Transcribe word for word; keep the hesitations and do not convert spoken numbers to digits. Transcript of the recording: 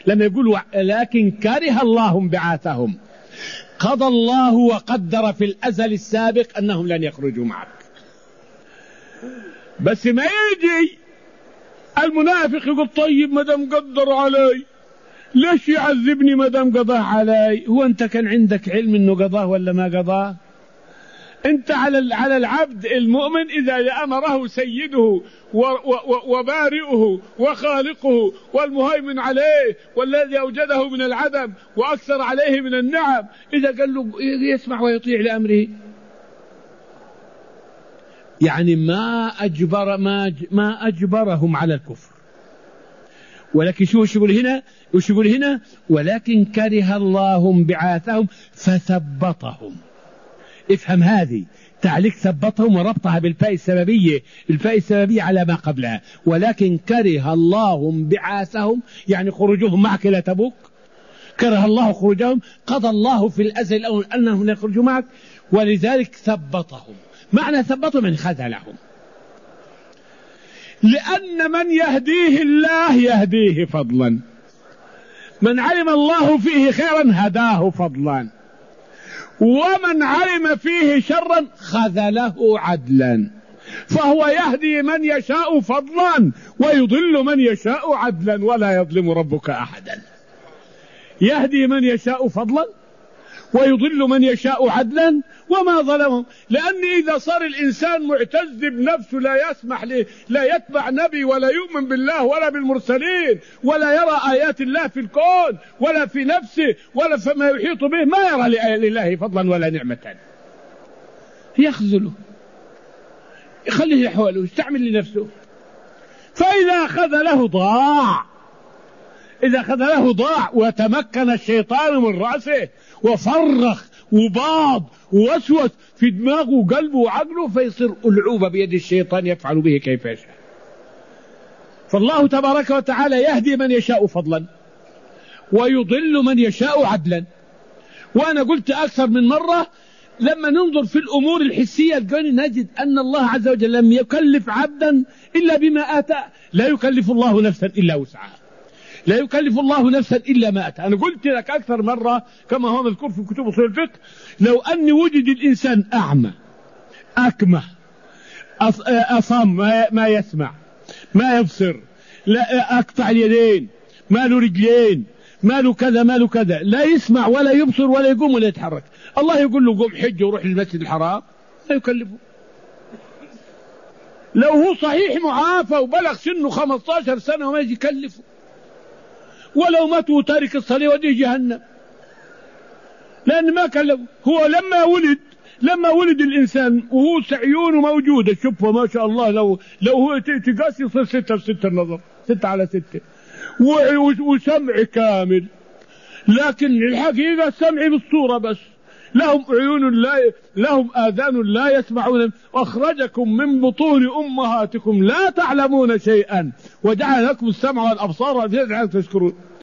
لما يقول لكن كره الله انبعاثهم، قضى الله وقدر في الأزل السابق أنهم لن يخرجوا معك. بس ما يجي المنافق يقول طيب ما دام قدر علي ليش يعذبني ما دام قضاه علي؟ هو أنت كان عندك علم إنه قضاه ولا ما قضاه؟ أنت على على العبد المؤمن إذا أمره سيده وبارئه وخالقه والمهيمن عليه والذي أوجده من العدم وأكثر عليه من النعم، إذا قال له يسمع ويطيع لأمره. يعني ما أجبر ما ما أجبرهم على الكفر، ولكن شو يقول هنا؟ وش يقول هنا؟ ولكن كره الله انبعاثهم فثبطهم. افهم هذه تعليق ثبطهم وربطها بالفاء السببية، الفاء السببية على ما قبلها. ولكن كره الله انبعاثهم يعني خروجهم معك إلى تبوك، كره الله خروجهم، قضى الله في الأزل الأول أنهم يخرجوا معك، ولذلك ثبطهم. معنى ثبطهم يعني خذلهم، لأن من يهديه الله يهديه فضلا، من علم الله فيه خيرا هداه فضلا، ومن علم فيه شرا خذله عدلا. فهو يهدي من يشاء فضلا ويضل من يشاء عدلا ولا يظلم ربك أحدا. يهدي من يشاء فضلا ويضل من يشاء عدلا وما ظلمهم. لأن إذا صار الإنسان معتز بنفسه لا يسمح له، لا يتبع نبي ولا يؤمن بالله ولا بالمرسلين ولا يرى آيات الله في الكون ولا في نفسه ولا فيما يحيط به، ما يرى لله فضلا ولا نعمة، يخذله، يخليه حوله، يستعمل لنفسه. فإذا أخذ له ضاع، إذا أخذ له ضاع وتمكن الشيطان من رأسه وفرخ وباض ووسوس في دماغه وقلبه وعقله، فيصير ألعوبة بيد الشيطان يفعل به كيف يشاء. فالله تبارك وتعالى يهدي من يشاء فضلا ويضل من يشاء عدلا. وأنا قلت أكثر من مرة لما ننظر في الأمور الحسية نجد أن الله عز وجل لم يكلف عبدا إلا بما آتى. لا يكلف الله نفسا إلا وسعها، لا يكلف الله نفسا إلا ما أتى. أنا قلت لك أكثر مرة كما هو مذكور في كتب أصول الفقه، لو أن وجد الإنسان أعمى أكمه أصم ما يسمع ما يبصر، لا أقطع اليدين، ما له رجلين، ما له كذا ما له كذا، لا يسمع ولا يبصر ولا يقوم ولا يتحرك، الله يقول له قوم حج وروح للمسجد الحرام؟ لا يكلفه. لو هو صحيح معافى وبلغ سنه خمسة عشر سنة وما يجي يكلفه، ولو مات وتارك الصلاة وديه جهنم، لأن ما كلف. هو لما ولد لما ولد الإنسان وهو عيونه موجودة، شوفه ما شاء الله، لو لو هو تقاس يصير ستة بستة النظر، ستة على ستة، وسمع كامل. لكن الحقيقة السمع بالصورة بس، لهم عيون لا لهم آذان لا يسمعون، وأخرجكم من بطون أمهاتكم لا تعلمون شيئا وجعل لكم السمع والأبصار والأفئدة لعلكم تشكرون.